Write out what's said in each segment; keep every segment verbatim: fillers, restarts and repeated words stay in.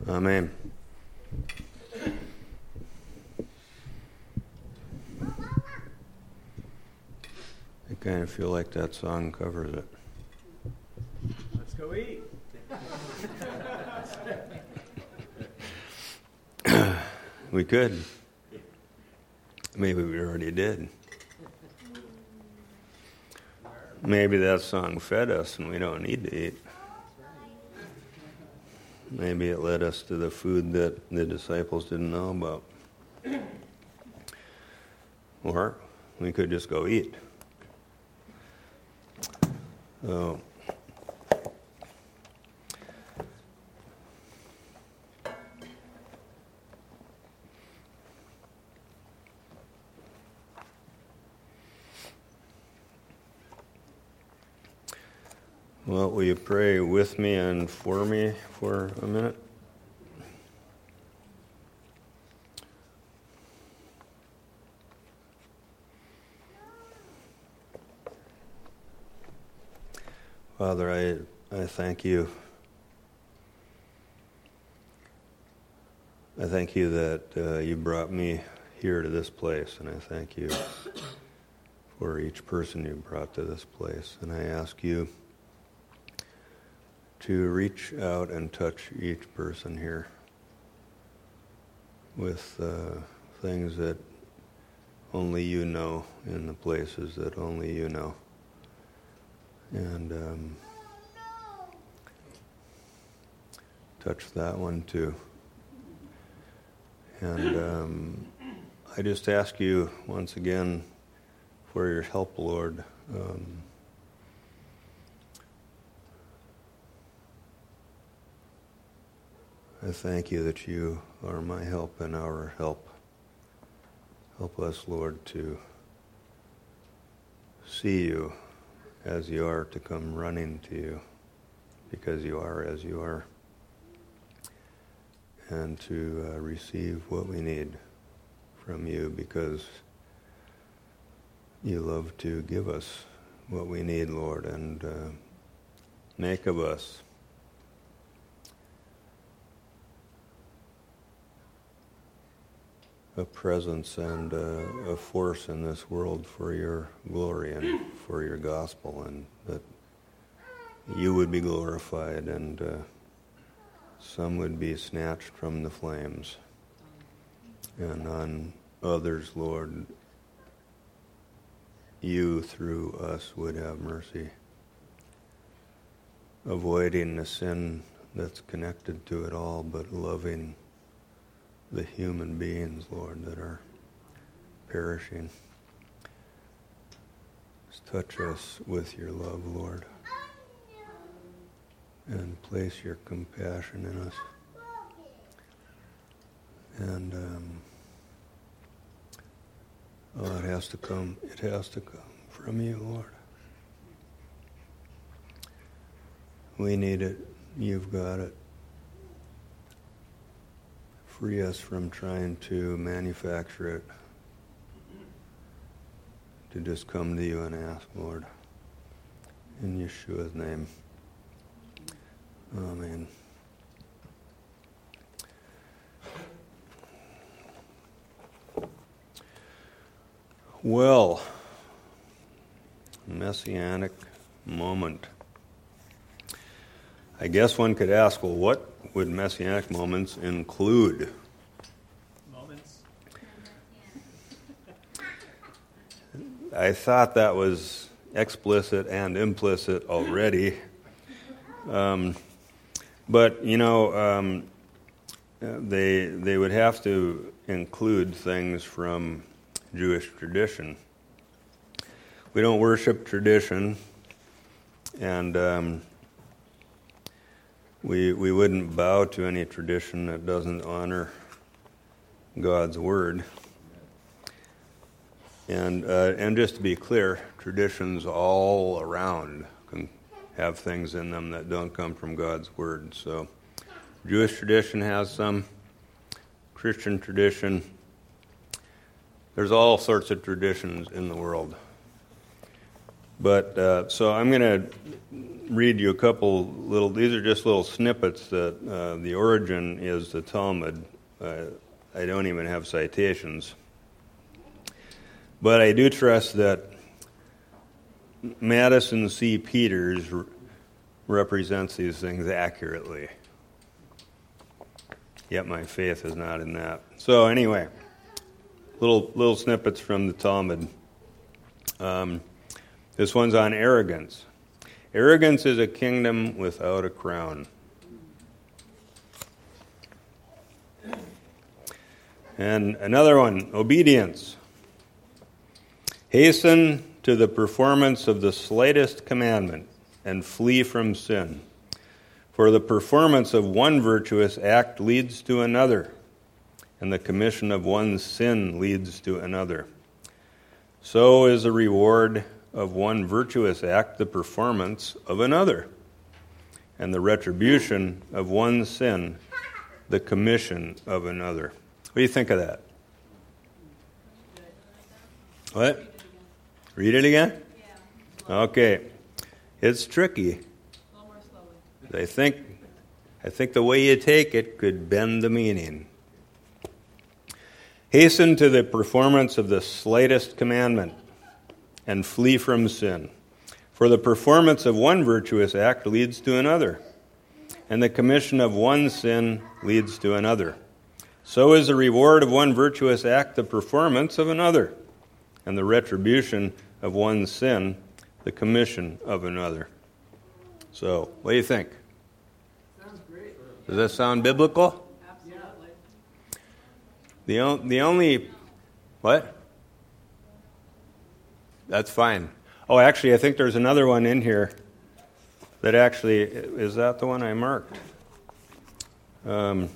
Amen. I kind of feel like that song covers it. Let's go eat. We could. Maybe we already did. Maybe that song fed us and we don't need to eat. Maybe it led us to the food that the disciples didn't know about. Or we could just go eat. So, well, will you pray with me and for me for a minute? Father, I, I thank you. I thank you that uh, you brought me here to this place, and I thank you for each person you brought to this place. And I ask you to reach out and touch each person here with uh, things that only you know in the places that only you know. And um, touch that one too. And um, I just ask you once again for your help, Lord. Um, I thank you that you are my help and our help. Help us, Lord, to see you as you are, to come running to you, because you are as you are, and to uh, receive what we need from you, because you love to give us what we need, Lord, and uh, make of us a presence and uh, a force in this world for your glory and for your gospel, and that you would be glorified and uh, some would be snatched from the flames. And on others, Lord, you through us would have mercy, avoiding the sin that's connected to it all, but loving the human beings, Lord, that are perishing. Just touch us with your love, Lord, and place your compassion in us. And um, oh, it has to come. It has to come from you, Lord. We need it. You've got it. Free us from trying to manufacture it, to just come to you and ask, Lord. In Yeshua's name. Amen. Well, messianic moment. I guess one could ask, well, what would messianic moments include? Moments. I thought that was explicit and implicit already. Um, but, you know, um, they they would have to include things from Jewish tradition. We don't worship tradition, and um, we we wouldn't bow to any tradition that doesn't honor God's word. And uh, and just to be clear, traditions all around can have things in them that don't come from God's word. So Jewish tradition has some, Christian tradition. There's all sorts of traditions in the world. But uh, so I'm going to read you a couple little, these are just little snippets that uh, the origin is the Talmud. Uh, I don't even have citations. But I do trust that Madison C. Peters r- represents these things accurately. Yet my faith is not in that. So anyway, little little snippets from the Talmud. Um, this one's on arrogance. Arrogance is a kingdom without a crown. And another one, obedience. Hasten to the performance of the slightest commandment and flee from sin. For the performance of one virtuous act leads to another, and the commission of one sin leads to another. So is the reward of one virtuous act the performance of another, and the retribution of one sin the commission of another. What do you think of that? What? Read it again? Yeah. Okay. It's tricky. A little more slowly. I think, I think the way you take it could bend the meaning. Hasten to the performance of the slightest commandment and flee from sin. For the performance of one virtuous act leads to another, and the commission of one sin leads to another. So is the reward of one virtuous act the performance of another, and the retribution of one sin the commission of another. So, what do you think? Sounds great. Does that sound biblical? Absolutely. The, o- the only, what? That's fine. Oh, actually, I think there's another one in here that actually, is that the one I marked? Um,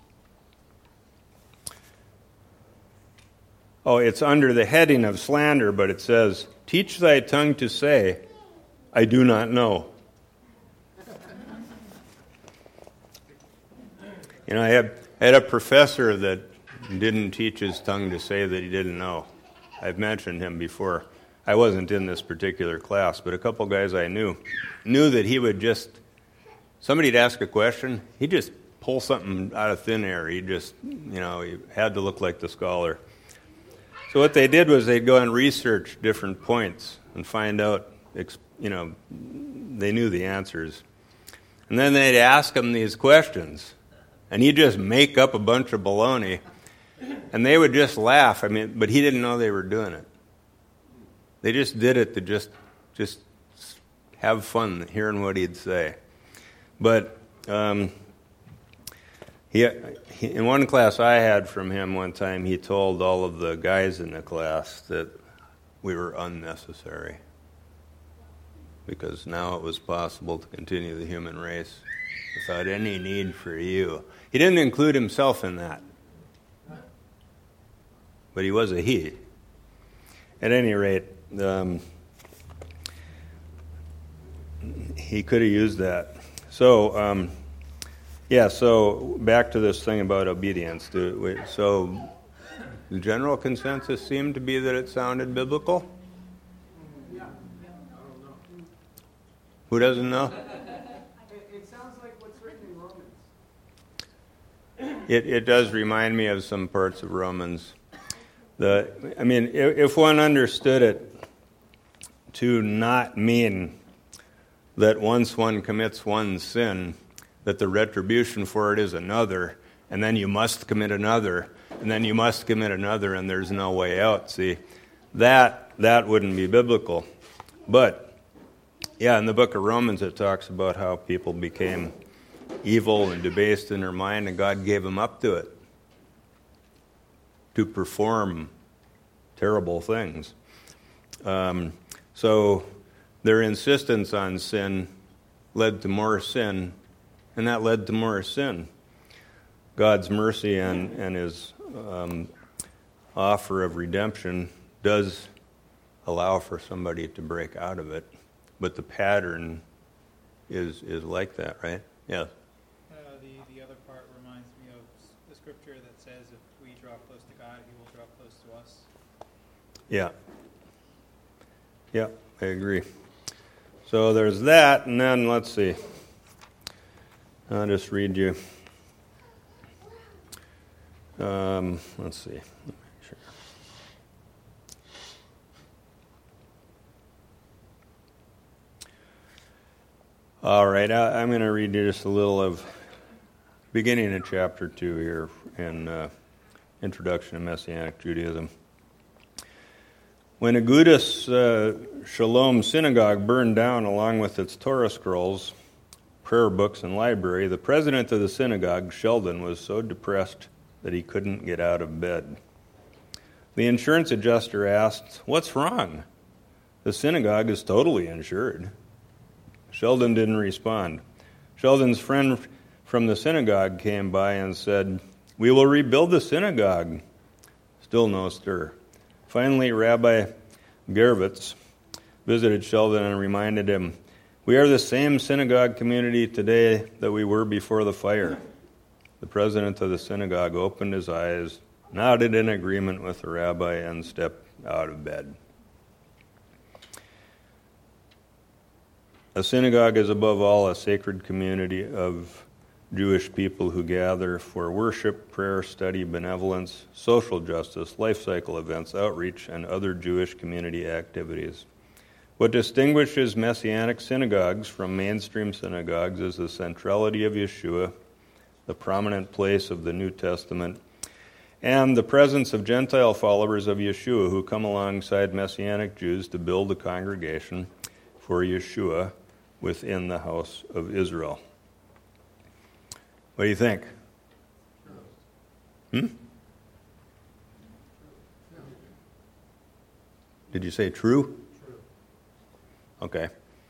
oh, it's under the heading of slander, but it says, teach thy tongue to say, I do not know. You know, I had, I had a professor that didn't teach his tongue to say that he didn't know. I've mentioned him before. I wasn't in this particular class, but a couple guys I knew knew that he would just, somebody'd ask a question, he'd just pull something out of thin air. He just, you know, he had to look like the scholar. So what they did was they'd go and research different points and find out, you know, they knew the answers. And then they'd ask him these questions, and he'd just make up a bunch of baloney, and they would just laugh. I mean, but he didn't know they were doing it. They just did it to just just have fun hearing what he'd say. But um, he, he, in one class I had from him one time, he told all of the guys in the class that we were unnecessary because now it was possible to continue the human race without any need for you. He didn't include himself in that, but he was a he. At any rate, um, he could have used that. So, um, yeah, so back to this thing about obedience. Do we, so the general consensus seemed to be that it sounded biblical? Yeah. I don't know. Who doesn't know? It, it sounds like what's written in Romans. It, it does remind me of some parts of Romans. The, I mean, if, if one understood it to not mean that once one commits one sin, that the retribution for it is another, and then you must commit another, and then you must commit another, and there's no way out. See, that that wouldn't be biblical. But, yeah, in the book of Romans it talks about how people became evil and debased in their mind, and God gave them up to it, to perform terrible things. Um, so their insistence on sin led to more sin, and that led to more sin. God's mercy and, and his um, offer of redemption does allow for somebody to break out of it, but the pattern is is like that, right? Yeah. Uh, the, the other part reminds me of the scripture that says if we draw close to God, he will draw close to us. Yeah. Yeah, I agree. So there's that, and then let's see. I'll just read you. Um, let's see. Sure. All right, I, I'm going to read you just a little of beginning of chapter two here in uh, Introduction to Messianic Judaism. When Agudas uh, Shalom Synagogue burned down along with its Torah scrolls, prayer books, and library, the president of the synagogue, Sheldon, was so depressed that he couldn't get out of bed. The insurance adjuster asked, "What's wrong? The synagogue is totally insured." Sheldon didn't respond. Sheldon's friend from the synagogue came by and said, "We will rebuild the synagogue." Still no stir. Finally, Rabbi Gervitz visited Sheldon and reminded him, "We are the same synagogue community today that we were before the fire." The president of the synagogue opened his eyes, nodded in agreement with the rabbi, and stepped out of bed. A synagogue is above all a sacred community of Jewish people who gather for worship, prayer, study, benevolence, social justice, life cycle events, outreach, and other Jewish community activities. What distinguishes Messianic synagogues from mainstream synagogues is the centrality of Yeshua, the prominent place of the New Testament, and the presence of Gentile followers of Yeshua who come alongside Messianic Jews to build a congregation for Yeshua within the house of Israel. What do you think? Hmm? Did you say true? True. Okay.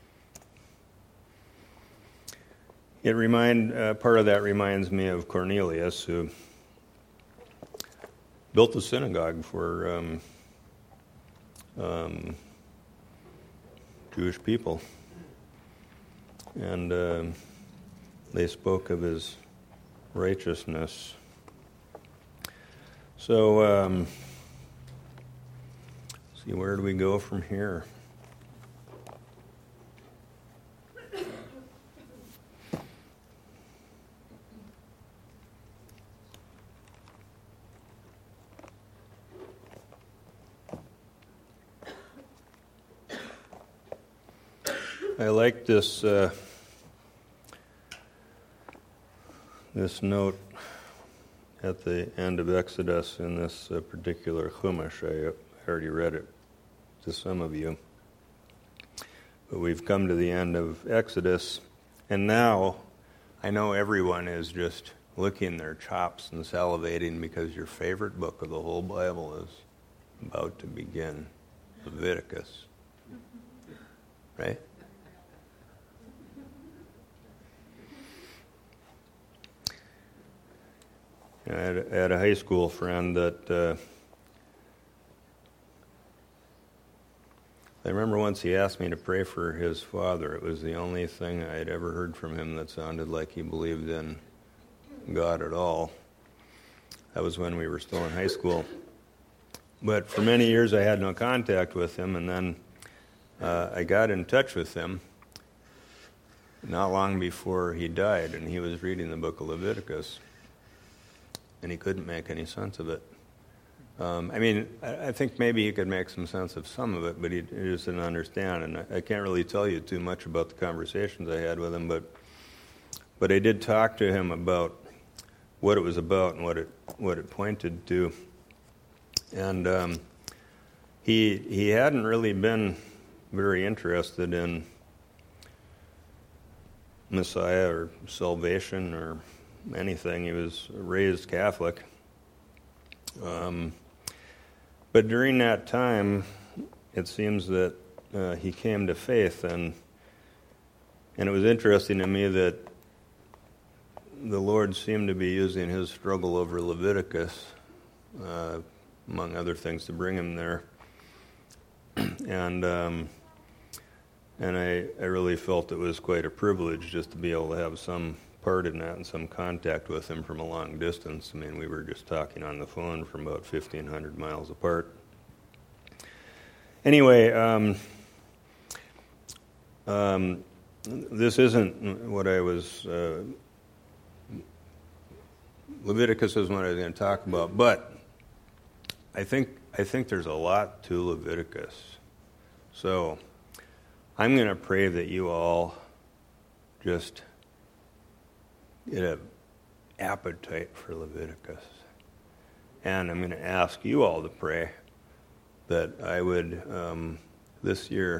It remind uh, part of that reminds me of Cornelius, who built a synagogue for um, um, Jewish people, and uh, they spoke of his righteousness. So, um, see, where do we go from here? I like this uh, this note at the end of Exodus in this uh, particular Chumash. I already read it to some of you. But we've come to the end of Exodus, and now I know everyone is just licking their chops and salivating because your favorite book of the whole Bible is about to begin, Leviticus. Right? I had, I had a high school friend that uh, I remember once he asked me to pray for his father. It was the only thing I had ever heard from him that sounded like he believed in God at all. That was when we were still in high school. But for many years I had no contact with him, and then uh, I got in touch with him not long before he died, and he was reading the book of Leviticus, and he couldn't make any sense of it. Um, I mean, I, I think maybe he could make some sense of some of it, but he, he just didn't understand, and I, I can't really tell you too much about the conversations I had with him, but but I did talk to him about what it was about and what it what it pointed to, and um, he he hadn't really been very interested in Messiah or salvation or anything. He was raised Catholic. Um, but during that time, it seems that uh, he came to faith, and and it was interesting to me that the Lord seemed to be using his struggle over Leviticus, uh, among other things, to bring him there. and um, and I, I really felt it was quite a privilege just to be able to have some part in that and some contact with him from a long distance. I mean, we were just talking on the phone from about fifteen hundred miles apart. Anyway, um, um, this isn't what I was, uh, Leviticus isn't what I was going to talk about, but I think I think there's a lot to Leviticus. So I'm going to pray that you all just get an appetite for Leviticus. And I'm going to ask you all to pray that I would, um, this year,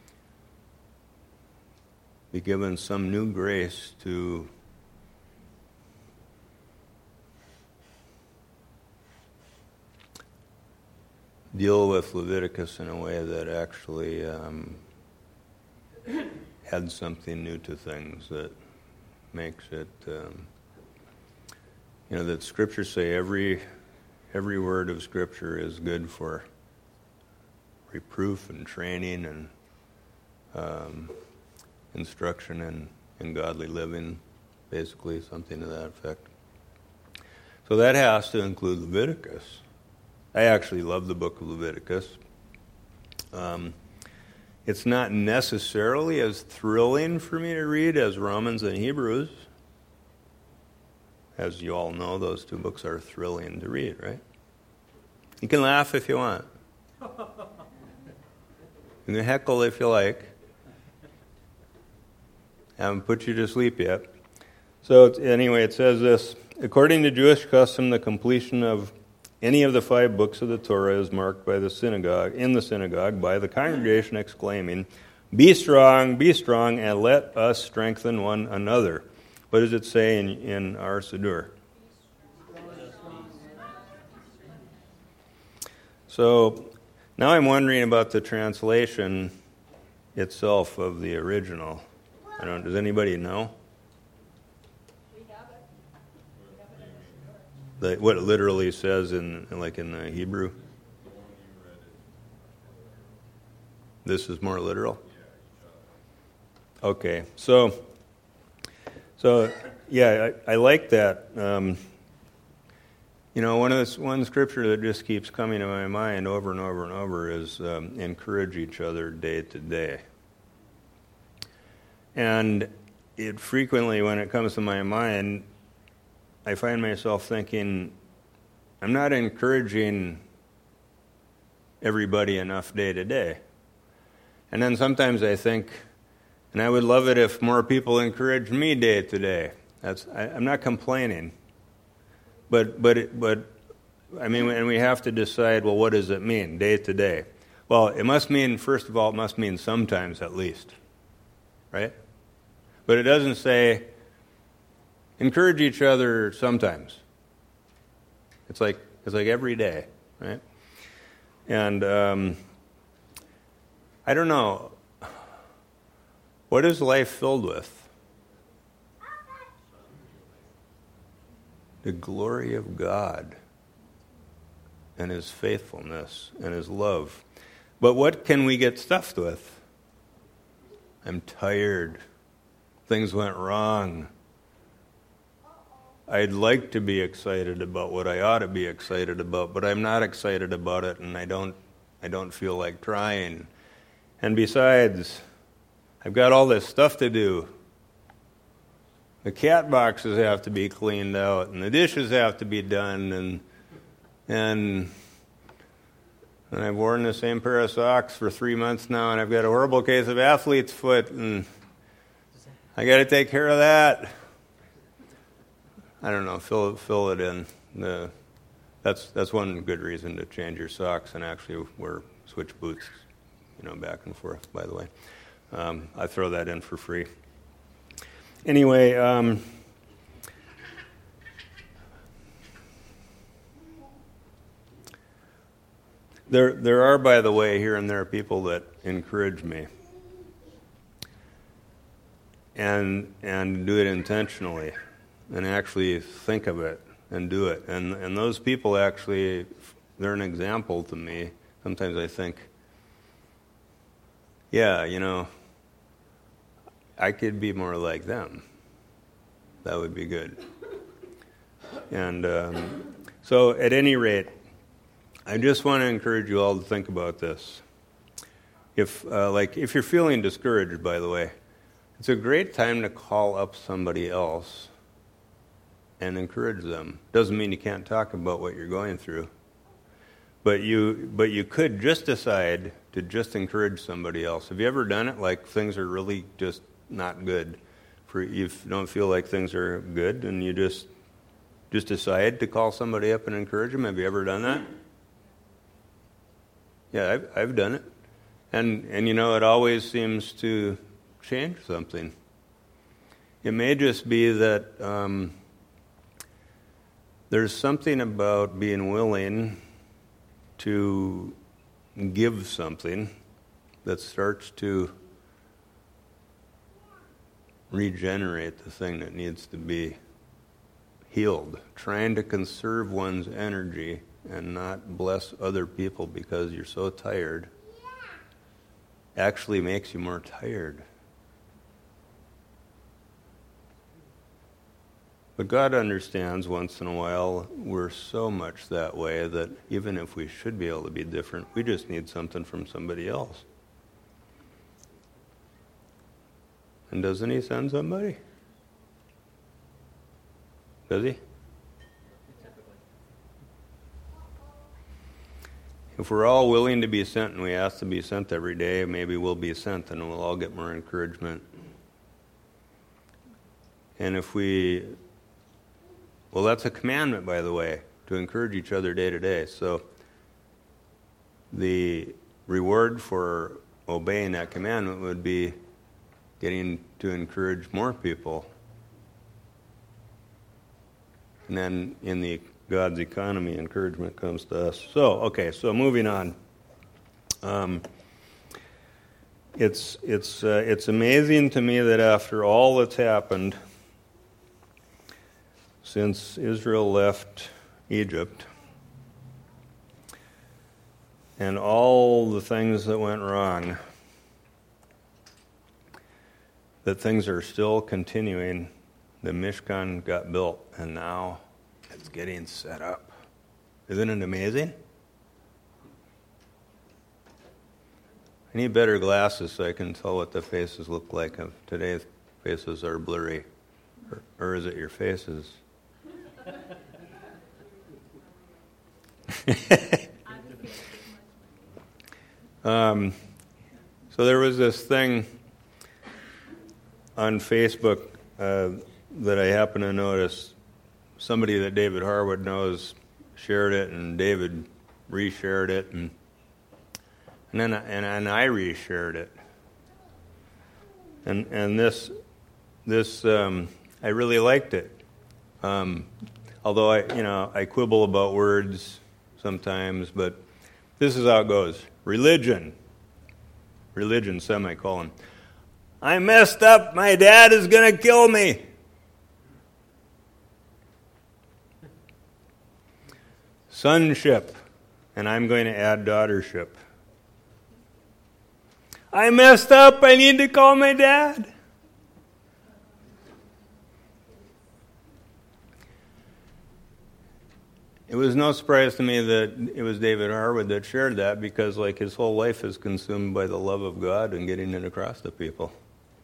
be given some new grace to deal with Leviticus in a way that actually um, adds something new to things, that makes it, um, you know, that Scripture say every every word of Scripture is good for reproof and training and um, instruction in, in godly living, basically, something to that effect. So that has to include Leviticus. I actually love the book of Leviticus. Um, it's not necessarily as thrilling for me to read as Romans and Hebrews. As you all know, those two books are thrilling to read, right? You can laugh if you want. You can heckle if you like. I haven't put you to sleep yet. So it's, anyway, it says this: according to Jewish custom, the completion of any of the five books of the Torah is marked by the synagogue, in the synagogue, by the congregation exclaiming, "Be strong, be strong, and let us strengthen one another." What does it say in, in our Siddur? So now I'm wondering about the translation itself of the original. I don't. Does anybody know? The, what it literally says in, like in the Hebrew? This is more literal? Okay, so, so yeah, I, I like that. Um, you know, one of this, one scripture that just keeps coming to my mind over and over and over is um, encourage each other day to day. And it frequently, when it comes to my mind, I find myself thinking, I'm not encouraging everybody enough day to day. And then sometimes I think, and I would love it if more people encouraged me day to day. That's I, I'm not complaining, but but it, but I mean, and we have to decide, well, what does it mean day to day? Well, it must mean, first of all, it must mean sometimes at least, right? But it doesn't say encourage each other sometimes. It's like it's like every day, right? And um, I don't know, what is life filled with? The glory of God and His faithfulness and His love. But what can we get stuffed with? I'm tired. Things went wrong. I'd like to be excited about what I ought to be excited about, but I'm not excited about it, and I don't I don't feel like trying. And besides, I've got all this stuff to do. The cat boxes have to be cleaned out, and the dishes have to be done, and and and I've worn the same pair of socks for three months now, and I've got a horrible case of athlete's foot, and I got to take care of that. I don't know, fill fill it in. The, that's that's one good reason to change your socks and actually wear switch boots, you know, back and forth. By the way, um, I throw that in for free. Anyway, um, there there are, by the way, here and there people that encourage me, and and do it intentionally. And actually think of it and do it. And and those people actually, they're an example to me. Sometimes I think, yeah, you know, I could be more like them. That would be good. And um, so at any rate, I just want to encourage you all to think about this. if uh, like if you're feeling discouraged, by the way, it's a great time to call up somebody else and encourage them. Doesn't mean you can't talk about what you're going through, but you but you could just decide to just encourage somebody else. Have you ever done it? Like things are really just not good, for you don't feel like things are good, and you just just decide to call somebody up and encourage them. Have you ever done that? Yeah, I've I've done it, and and you know it always seems to change something. It may just be that um, there's something about being willing to give something that starts to regenerate the thing that needs to be healed. Trying to conserve one's energy and not bless other people because you're so tired actually makes you more tired. But God understands once in a while we're so much that way that even if we should be able to be different, we just need something from somebody else. And doesn't he send somebody? Does he? If we're all willing to be sent and we ask to be sent every day, maybe we'll be sent and we'll all get more encouragement. And if we... Well, that's a commandment, by the way, to encourage each other day to day. So the reward for obeying that commandment would be getting to encourage more people. And then in the God's economy, encouragement comes to us. So, okay, so moving on. Um, it's it's uh, it's amazing to me that after all that's happened since Israel left Egypt, and all the things that went wrong, that things are still continuing. The Mishkan got built, and now it's getting set up. Isn't it amazing? I need better glasses so I can tell what the faces look like. Today's faces are blurry. Or, or is it your faces? um, so there was this thing on Facebook uh, that I happened to notice. Somebody that David Harwood knows shared it, and David reshared it, and and then and, and I reshared it. And and this this um, I really liked it. Um, although I you know I quibble about words sometimes, but this is how it goes. Religion. Religion, semicolon. I messed up. My dad is going to kill me. Sonship. And I'm going to add daughtership. I messed up. I need to call my dad. It was no surprise to me that it was David Harwood that shared that, because like his whole life is consumed by the love of God and getting it across to people.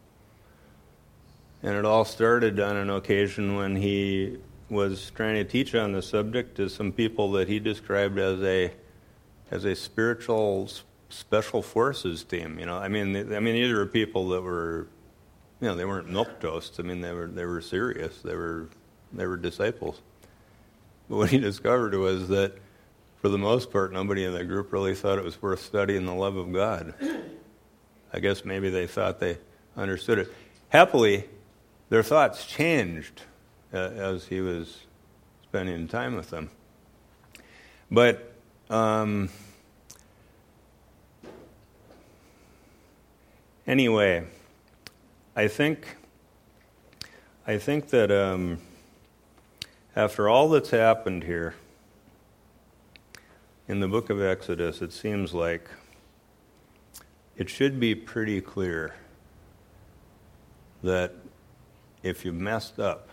And it all started on an occasion when he was trying to teach on the subject to some people that he described as a as a spiritual special forces team. You know, I mean, I mean, these were people that were, you know, they weren't milquetoasts. I mean, they were they were serious. They were they were disciples. But what he discovered was that, for the most part, nobody in the group really thought it was worth studying the love of God. I guess maybe they thought they understood it. Happily, their thoughts changed uh, as he was spending time with them. But um, anyway, I think I think that um, after all that's happened here in the book of Exodus, it seems like it should be pretty clear that if you messed up,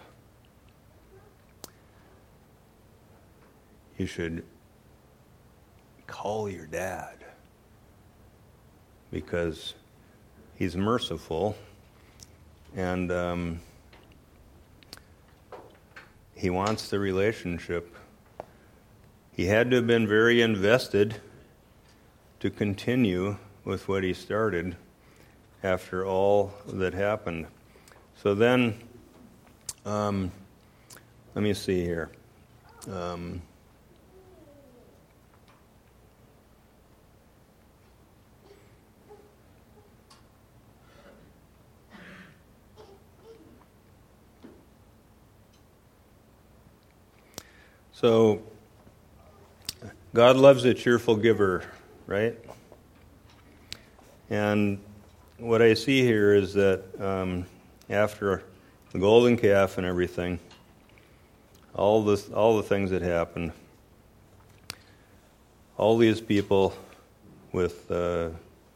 you should call your dad. because he's merciful, and um, he wants the relationship. He had to have been very invested to continue with what he started after all that happened. So then, um, let me see here. Um, so, God loves a cheerful giver, right? And what I see here is that um, after the golden calf and everything, all this, all the things that happened, all these people with uh,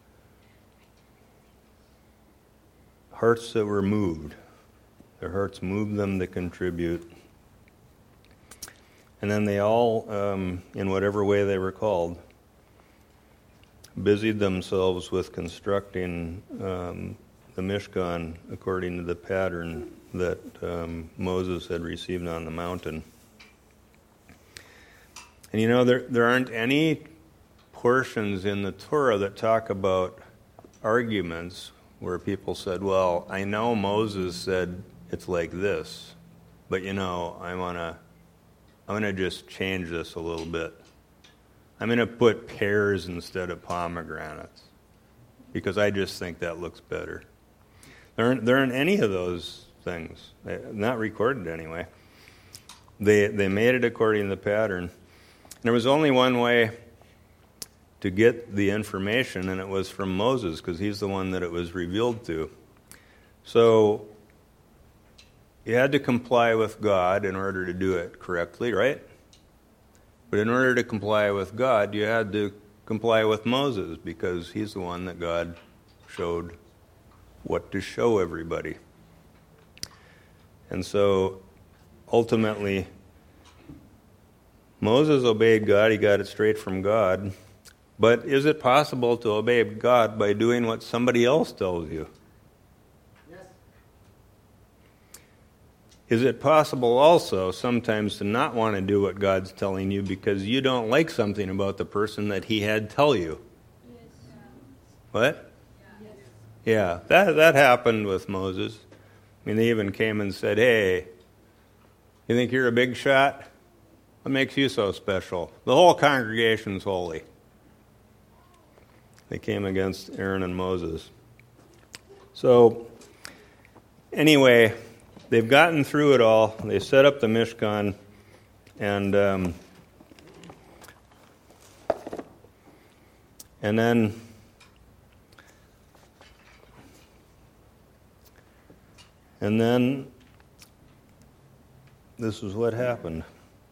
hearts that were moved, their hearts moved them to contribute. And then they all, um, in whatever way they were called, busied themselves with constructing um, the Mishkan according to the pattern that um, Moses had received on the mountain. And you know, there there aren't any portions in the Torah that talk about arguments where people said, well, I know Moses said it's like this, but you know, I want to I'm going to just change this a little bit. I'm going to put pears instead of pomegranates because I just think that looks better. There aren't, there aren't any of those things, not recorded anyway. They they made it according to the pattern. And there was only one way to get the information, and it was from Moses because he's the one that it was revealed to. So you had to comply with God in order to do it correctly, right? But in order to comply with God, you had to comply with Moses because he's the one that God showed what to show everybody. And so ultimately, Moses obeyed God. He got it straight from God. But is it possible to obey God by doing what somebody else tells you? Is it possible also sometimes to not want to do what God's telling you because you don't like something about the person that he had tell you? Yes. What? Yes. Yeah, that that happened with Moses. I mean, they even came and said, hey, you think you're a big shot? What makes you so special? The whole congregation's holy. They came against Aaron and Moses. So, anyway, they've gotten through it all. They set up the Mishkan, and um, and then and then this is what happened.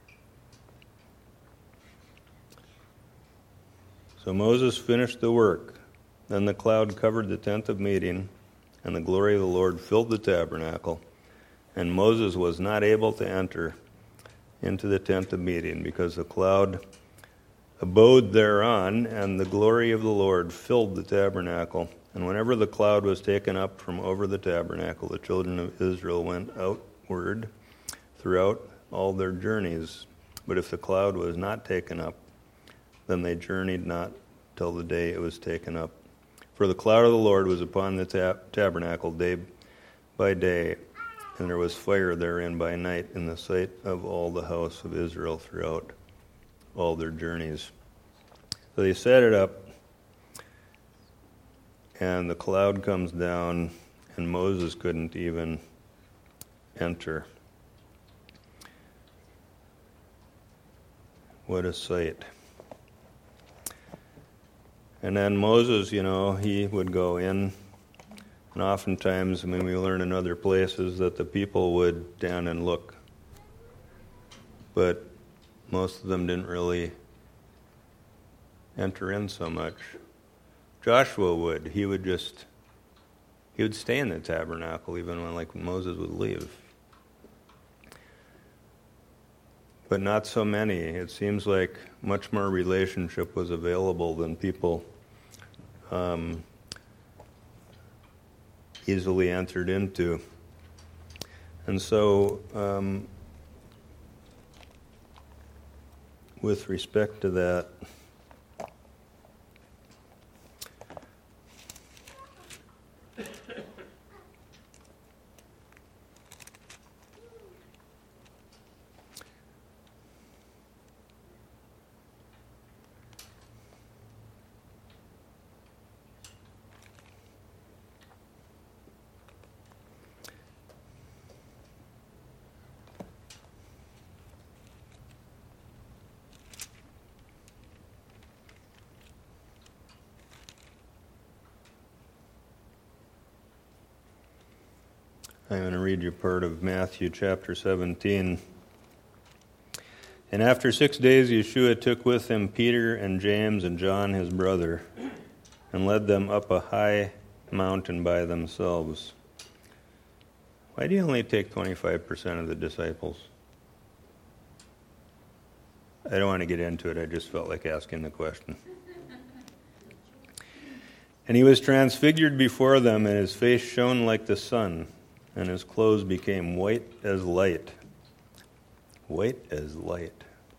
So Moses finished the work. Then the cloud covered the tent of meeting, and the glory of the Lord filled the tabernacle. And Moses was not able to enter into the tent of meeting because the cloud abode thereon, and the glory of the Lord filled the tabernacle. And whenever the cloud was taken up from over the tabernacle, the children of Israel went outward throughout all their journeys. But if the cloud was not taken up, then they journeyed not till the day it was taken up. For the cloud of the Lord was upon the tab- tabernacle day by day, and there was fire therein by night in the sight of all the house of Israel throughout all their journeys. So they set it up, and the cloud comes down, and Moses couldn't even enter. What a sight. And then Moses, you know, he would go in. And oftentimes, I mean, we learn in other places that the people would stand and look. But most of them didn't really enter in so much. Joshua would. He would just, he would stay in the tabernacle even when, like, Moses would leave. But not so many. It seems like much more relationship was available than people um, easily entered into. And so, um, with respect to that, I'm going to read you part of Matthew chapter seventeen. And after six days, Yeshua took with him Peter and James and John his brother, and led them up a high mountain by themselves. Why do you only take twenty-five percent of the disciples? I don't want to get into it. I just felt like asking the question. And he was transfigured before them, and his face shone like the sun, and his clothes became white as light. White as light.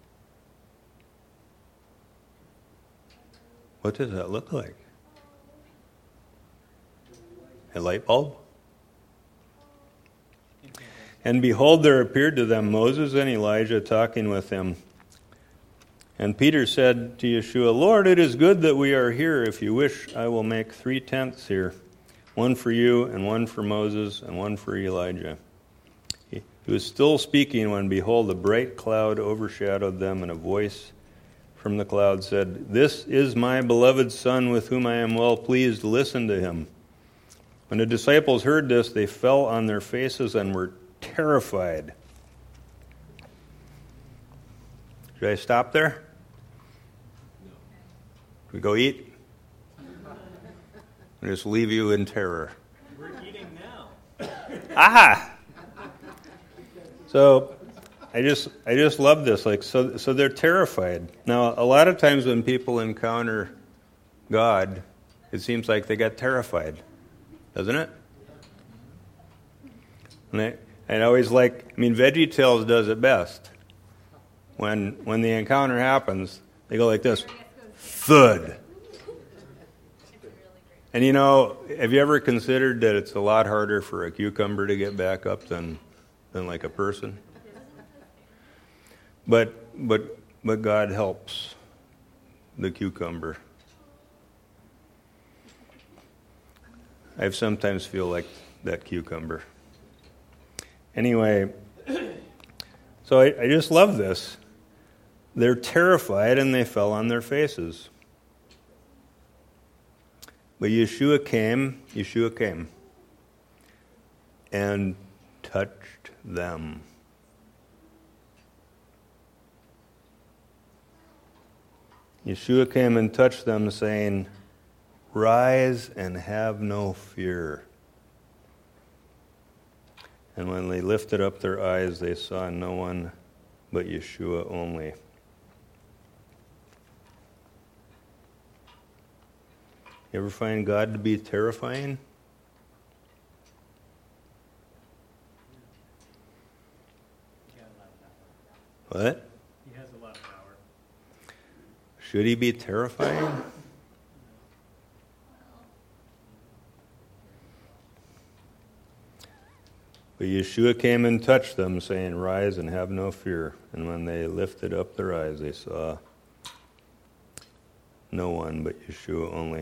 What does that look like? A light bulb? And behold, there appeared to them Moses and Elijah talking with him. And Peter said to Yeshua, Lord, it is good that we are here. If you wish, I will make three tents here, one for you, and one for Moses, and one for Elijah. He was still speaking when, behold, a bright cloud overshadowed them, and a voice from the cloud said, This is my beloved Son, with whom I am well pleased. Listen to him. When the disciples heard this, they fell on their faces and were terrified. Should I stop there? No. Should we go eat? I'll just leave you in terror. We're eating now. Aha! So I just I just love this. Like so so they're terrified. Now a lot of times when people encounter God, it seems like they get terrified. Doesn't it? And I, I always like I mean VeggieTales does it best. When when the encounter happens, they go like this. Thud. And you know, have you ever considered that it's a lot harder for a cucumber to get back up than than like a person? But but but God helps the cucumber. I sometimes feel like that cucumber. Anyway, so I, I just love this. They're terrified and they fell on their faces. But Yeshua came, Yeshua came, and touched them. Yeshua came and touched them, saying, Rise and have no fear. And when they lifted up their eyes, they saw no one but Yeshua only. You ever find God to be terrifying? What? He has a lot of power. Should he be terrifying? But Yeshua came and touched them, saying, Rise and have no fear. And when they lifted up their eyes, they saw no one but Yeshua only.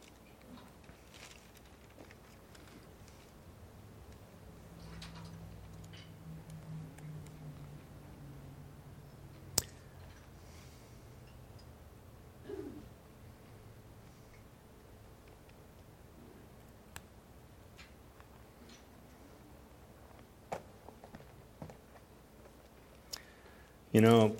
You know,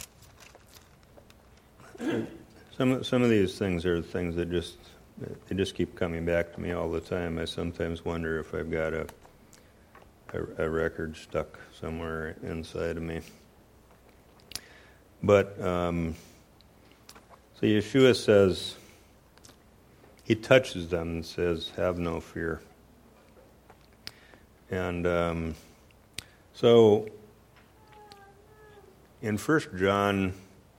some some of these things are things that just they just keep coming back to me all the time. I sometimes wonder if I've got a a, a record stuck somewhere inside of me. But um, so Yeshua says, he touches them and says, have no fear. And um, so in First John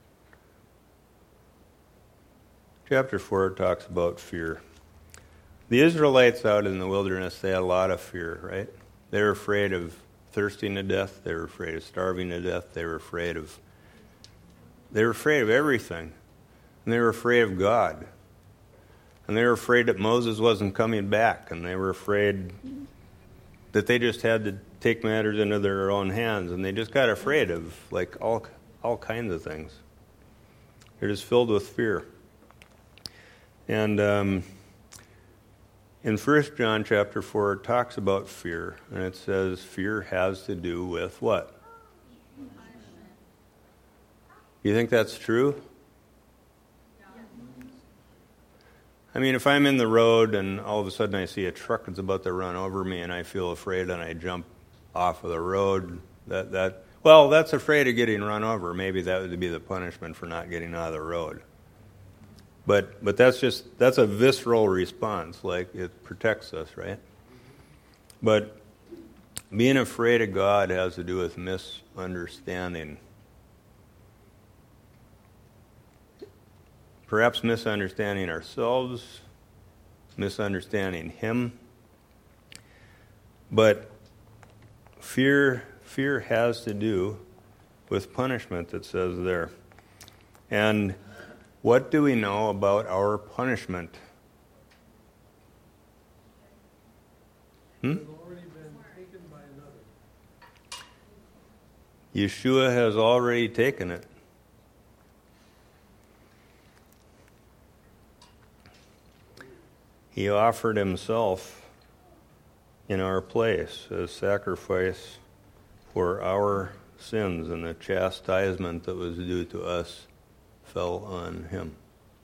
chapter four, it talks about fear. The Israelites out in the wilderness, they had a lot of fear, right? They were afraid of thirsting to death. They were afraid of starving to death. They were afraid of, they were afraid of everything. And they were afraid of God. And they were afraid that Moses wasn't coming back. And they were afraid that they just had to take matters into their own hands. And they just got afraid of, like, all all kinds of things. They're just filled with fear. And um, in First John chapter four, it talks about fear. And it says fear has to do with what? You think that's true? I mean, if I'm in the road and all of a sudden I see a truck that's about to run over me and I feel afraid and I jump off of the road, that, that well, that's afraid of getting run over. Maybe that would be the punishment for not getting out of the road. But but that's just, that's a visceral response, like it protects us, right? But being afraid of God has to do with misunderstanding. Perhaps misunderstanding ourselves, misunderstanding Him. But fear, fear has to do with punishment, it says there. And what do we know about our punishment? Hmm? It's already been taken by another. Yeshua has already taken it. He offered himself in our place as sacrifice for our sins, and the chastisement that was due to us fell on him.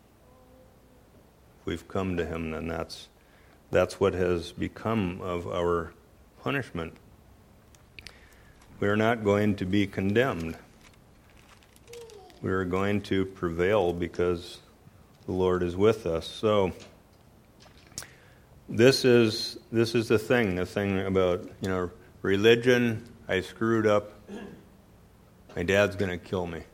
If we've come to him, then that's that's what has become of our punishment. We are not going to be condemned. We are going to prevail because the Lord is with us. So This is this is the thing, the thing about, you know, religion. I screwed up. My dad's going to kill me.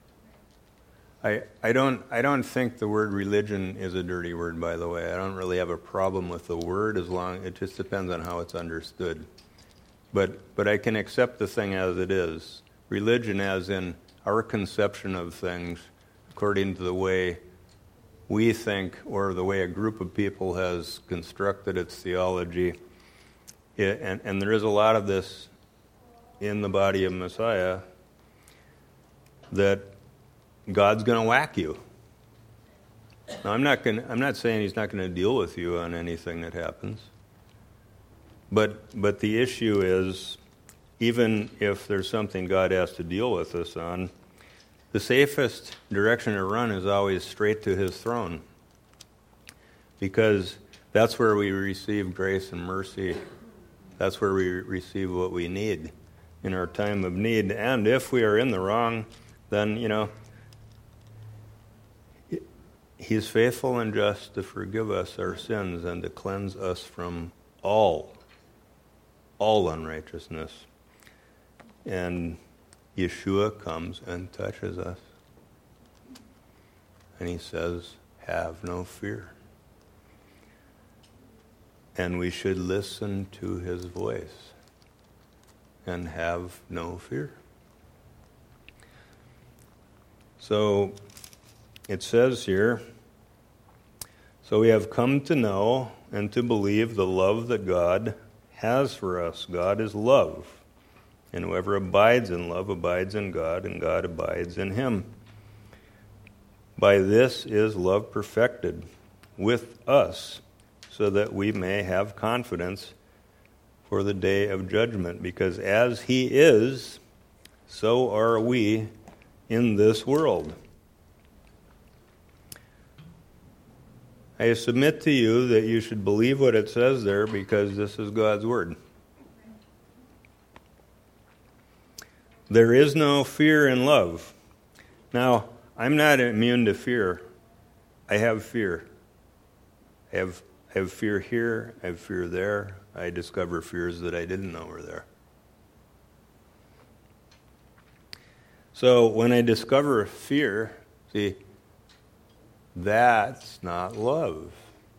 I I don't I don't think the word religion is a dirty word, by the way. I don't really have a problem with the word as long it just depends on how it's understood. But but I can accept the thing as it is. Religion as in our conception of things according to the way we think, or the way a group of people has constructed its theology. It, and, and there is a lot of this in the body of Messiah, that God's going to whack you. Now, I'm not going. I'm not saying He's not going to deal with you on anything that happens. But but the issue is, even if there's something God has to deal with us on, the safest direction to run is always straight to His throne, because that's where we receive grace and mercy. That's where we receive what we need in our time of need. And if we are in the wrong, then, you know, He's faithful and just to forgive us our sins and to cleanse us from all, all unrighteousness. And Yeshua comes and touches us. And He says, have no fear. And we should listen to His voice and have no fear. So it says here, so we have come to know and to believe the love that God has for us. God is love. And whoever abides in love abides in God, and God abides in him. By this is love perfected with us, so that we may have confidence for the day of judgment. Because as He is, so are we in this world. I submit to you that you should believe what it says there, because this is God's word. There is no fear in love. Now, I'm not immune to fear. I have fear. I have, I have fear here, I have fear there. I discover fears that I didn't know were there. So when I discover fear, see, that's not love.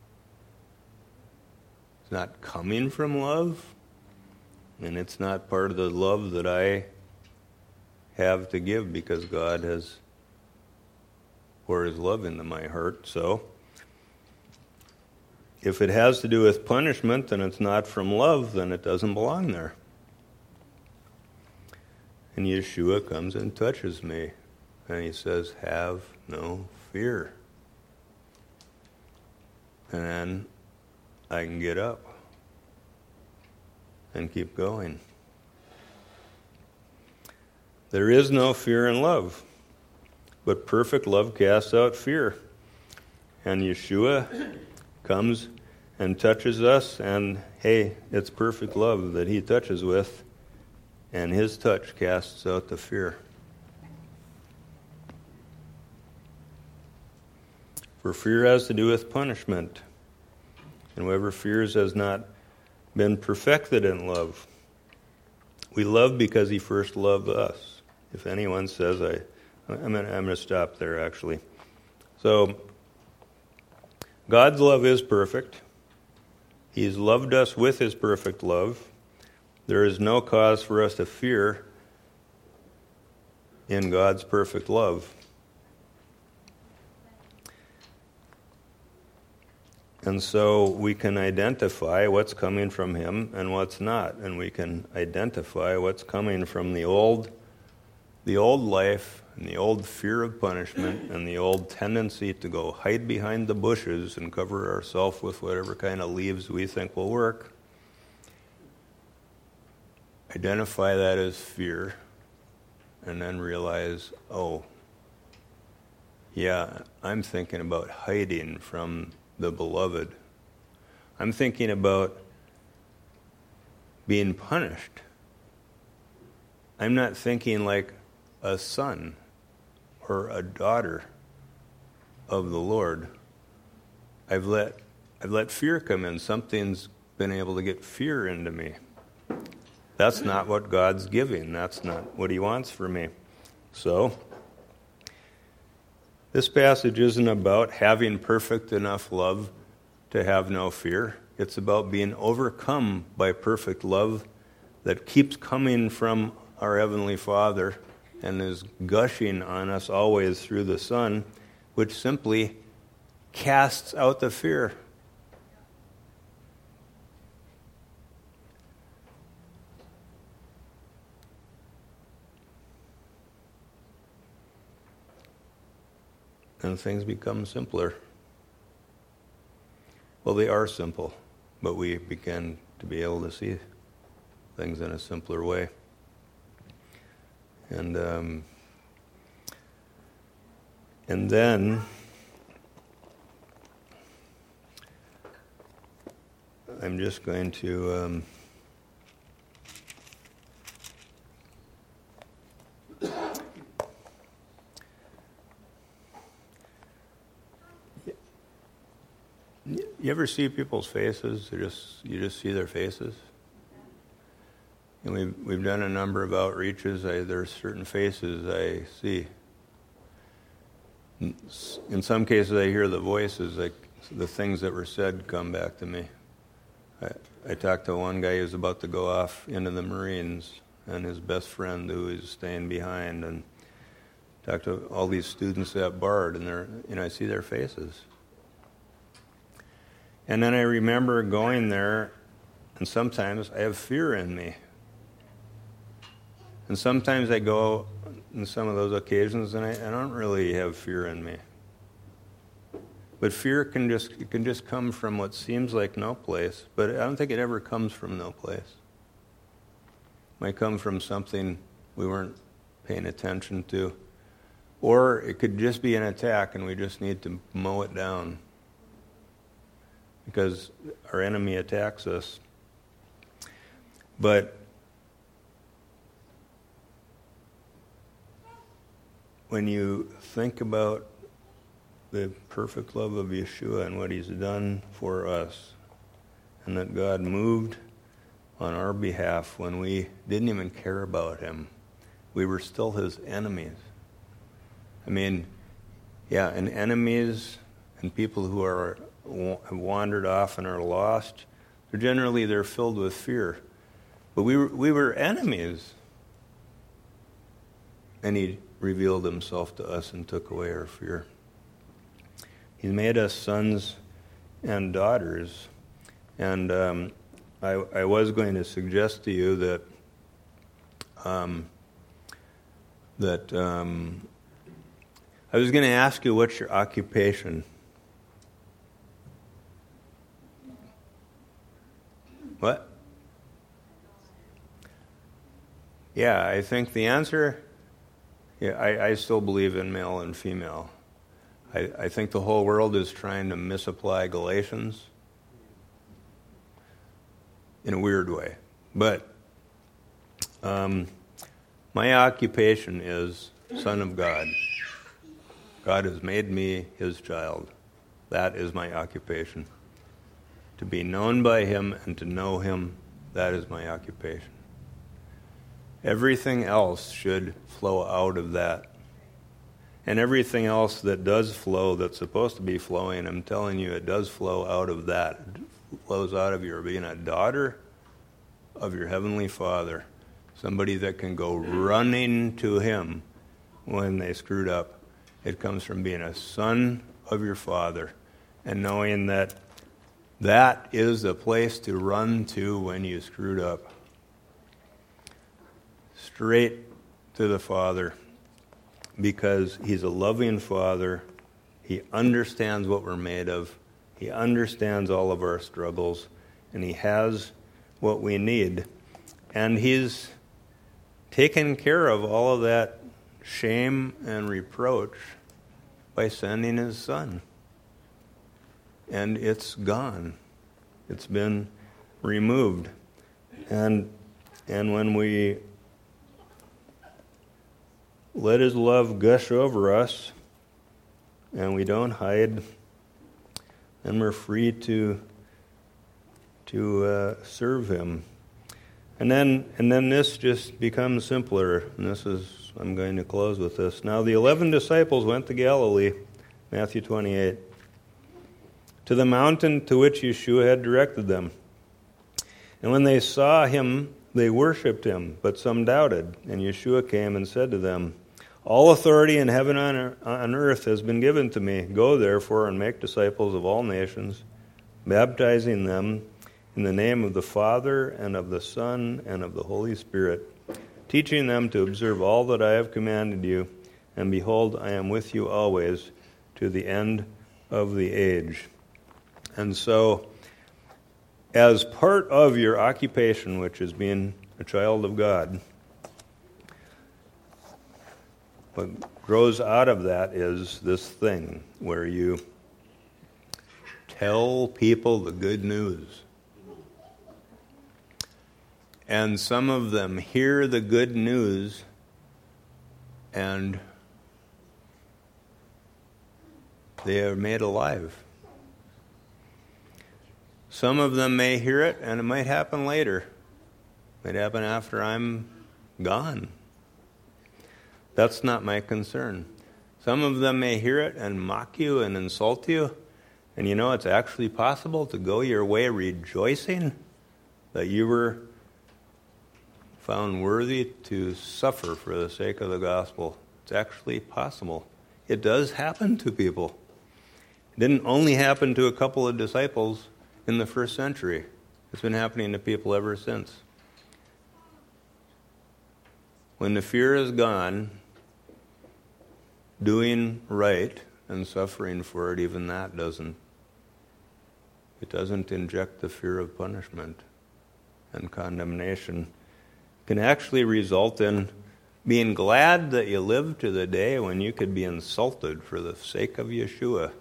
It's not coming from love, and it's not part of the love that I have to give because God has poured His love into my heart. So if it has to do with punishment and it's not from love, then it doesn't belong there. And Yeshua comes and touches me, and He says, have no fear. And then I can get up and keep going. There is no fear in love, but perfect love casts out fear. And Yeshua comes and touches us, and hey, it's perfect love that He touches with, and His touch casts out the fear. For fear has to do with punishment, and whoever fears has not been perfected in love. We love because He first loved us. If anyone says, I, I'm going I'm to stop there actually. So, God's love is perfect. He's loved us with His perfect love. There is no cause for us to fear in God's perfect love. And so we can identify what's coming from Him and what's not. And we can identify what's coming from the old, the old life and the old fear of punishment and the old tendency to go hide behind the bushes and cover ourselves with whatever kind of leaves we think will work. Identify that as fear and then realize, oh, yeah, I'm thinking about hiding from the beloved. I'm thinking about being punished. I'm not thinking like a son or a daughter of the Lord. I've let I've let fear come in. Something's been able to get fear into me. That's not what God's giving. That's not what He wants for me. So this passage isn't about having perfect enough love to have no fear. It's about being overcome by perfect love that keeps coming from our Heavenly Father and is gushing on us always through the Son, which simply casts out the fear. And things become simpler. Well, they are simple, but we begin to be able to see things in a simpler way. And um, and then I'm just going to um, you ever see people's faces? You just you just see their faces. And we've we've done a number of outreaches. I, there are certain faces I see. In some cases, I hear the voices, like the things that were said, come back to me. I, I talked to one guy who was about to go off into the Marines, and his best friend who is staying behind, and talked to all these students at Bard, and they're you know I see their faces. And then I remember going there, and sometimes I have fear in me. And sometimes I go in some of those occasions, and I, I don't really have fear in me. But fear can just it can just come from what seems like no place, but I don't think it ever comes from no place. It might come from something we weren't paying attention to. Or it could just be an attack, and we just need to mow it down. Because our enemy attacks us. But when you think about the perfect love of Yeshua and what he's done for us, and that God moved on our behalf when we didn't even care about him. We were still his enemies. I mean, yeah, and enemies and people who are have wandered off and are lost, they're generally they're filled with fear. But we were, we were enemies. And he revealed himself to us and took away our fear. He made us sons and daughters. And um, I, I was going to suggest to you that um, that um, I was going to ask you, what's your occupation? What? Yeah, I think the answer, yeah, I, I still believe in male and female. I, I think the whole world is trying to misapply Galatians in a weird way. But um, my occupation is Son of God. God has made me his child. That is my occupation. To be known by him and to know him, that is my occupation. Everything else should flow out of that. And everything else that does flow, that's supposed to be flowing, I'm telling you, it does flow out of that. It flows out of your being a daughter of your Heavenly Father. Somebody that can go running to him when they screwed up. It comes from being a son of your Father and knowing that that is the place to run to when you screwed up. Straight to the Father, because he's a loving Father. He understands what we're made of. He understands all of our struggles, and he has what we need. And he's taken care of all of that shame and reproach by sending his Son. And it's gone. It's been removed. And and when we let his love gush over us and we don't hide, then we're free to to uh, serve him. And then and then this just becomes simpler. And this is, I'm going to close with this. Now the eleven disciples went to Galilee, Matthew twenty-eight, to the mountain to which Yeshua had directed them. And when they saw him, they worshipped him, but some doubted. And Yeshua came and said to them, all authority in heaven and on earth has been given to me. Go therefore and make disciples of all nations, baptizing them in the name of the Father and of the Son and of the Holy Spirit, teaching them to observe all that I have commanded you. And behold, I am with you always to the end of the age. And so, as part of your occupation, which is being a child of God, what grows out of that is this thing where you tell people the good news. And some of them hear the good news and they are made alive. Some of them may hear it, and it might happen later. It might happen after I'm gone. That's not my concern. Some of them may hear it and mock you and insult you, and you know it's actually possible to go your way rejoicing that you were found worthy to suffer for the sake of the gospel. It's actually possible. It does happen to people. It didn't only happen to a couple of disciples in the first century. It's been happening to people ever since. When the fear is gone, doing right and suffering for it, even that doesn't. It doesn't inject the fear of punishment and condemnation. It can actually result in being glad that you lived to the day when you could be insulted for the sake of Yeshua.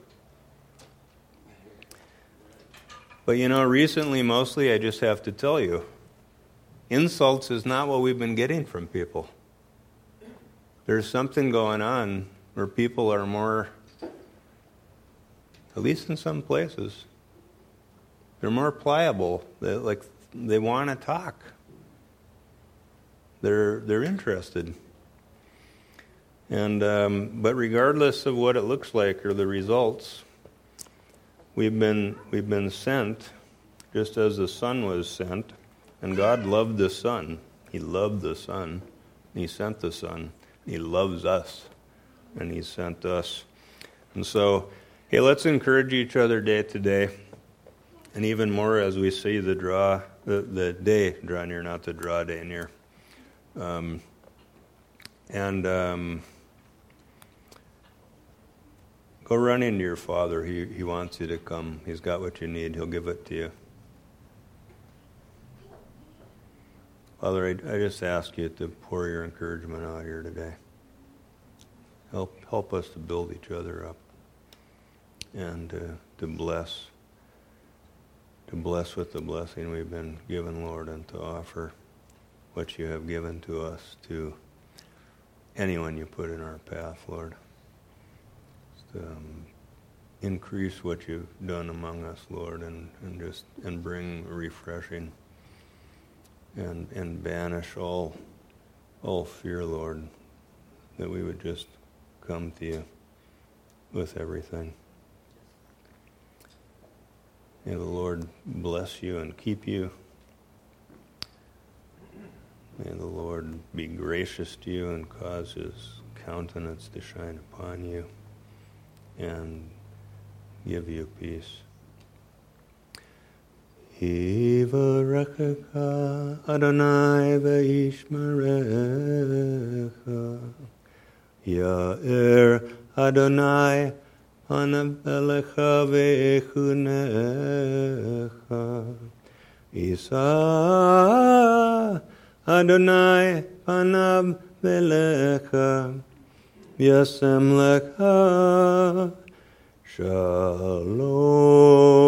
But you know, recently, mostly, I just have to tell you, insults is not what we've been getting from people. There's something going on where people are more At least in some places. They're more pliable. They like they want to talk. They're they're interested. And um, but regardless of what it looks like or the results, we've been we've been sent, just as the Son was sent, and God loved the Son. He loved the Son. He sent the Son. He loves us, and He sent us. And so, hey, let's encourage each other day to day. And even more as we see the draw, the, the day draw near, not the draw day near. Um, and um, go run into your Father. He He wants you to come. He's got what you need. He'll give it to you. Father, I, I just ask you to pour your encouragement out here today. Help help us to build each other up and uh, to bless. To bless with the blessing we've been given, Lord, and to offer what you have given to us to anyone you put in our path, Lord. Just, um, increase what you've done among us, Lord, and, and just and bring refreshing and and banish all all fear, Lord, that we would just come to you with everything. May the Lord bless you and keep you. May the Lord be gracious to you and cause His countenance to shine upon you and give you peace. Yivarechecha Adonai ve'yishmerecha. Ya'er Adonai panav elecha ve'echunecha. Yisa Adonai panav velecha. Yasem lecha. Shalom.